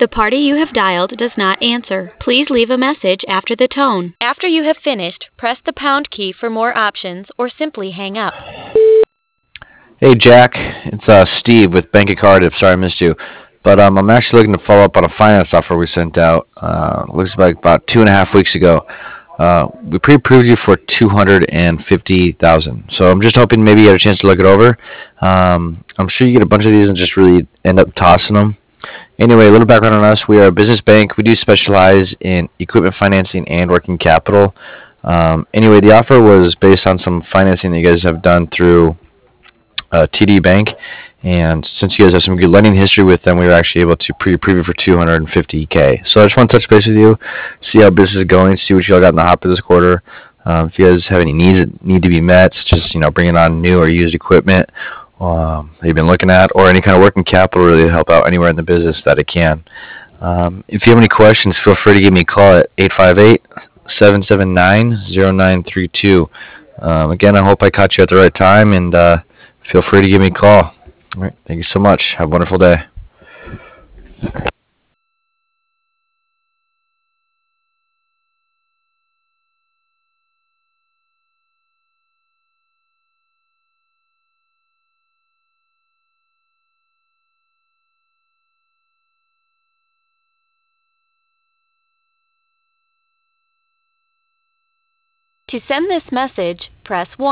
The party you have dialed does not answer. Please leave a message after the tone. After you have finished, press the pound key for more options or simply hang up. Hey Jack, it's Steve with Bank of Cardiff. Sorry I missed you, but I'm actually looking to follow up on a finance offer we sent out. Looks like about 2.5 weeks ago. We pre-approved you for 250,000. So I'm just hoping maybe you had a chance to look it over. I'm sure you get a bunch of these and just really end up tossing them. Anyway, a little background on us. We are a business bank. We do specialize in equipment financing and working capital. Anyway, the offer was based on some financing that you guys have done through TD Bank. And since you guys have some good lending history with them, we were actually able to pre-approve it for 250K. So I just want to touch base with you, see how business is going, see what you all got in the hopper this quarter. If you guys have any needs that need to be met, such as bringing on new or used equipment that you've been looking at, or any kind of working capital, really help out anywhere in the business that it can. If you have any questions, feel free to give me a call at 858-779-0932. Again, I hope I caught you at the right time, and feel free to give me a call. All right, thank you so much. Have a wonderful day. To send this message, press 1.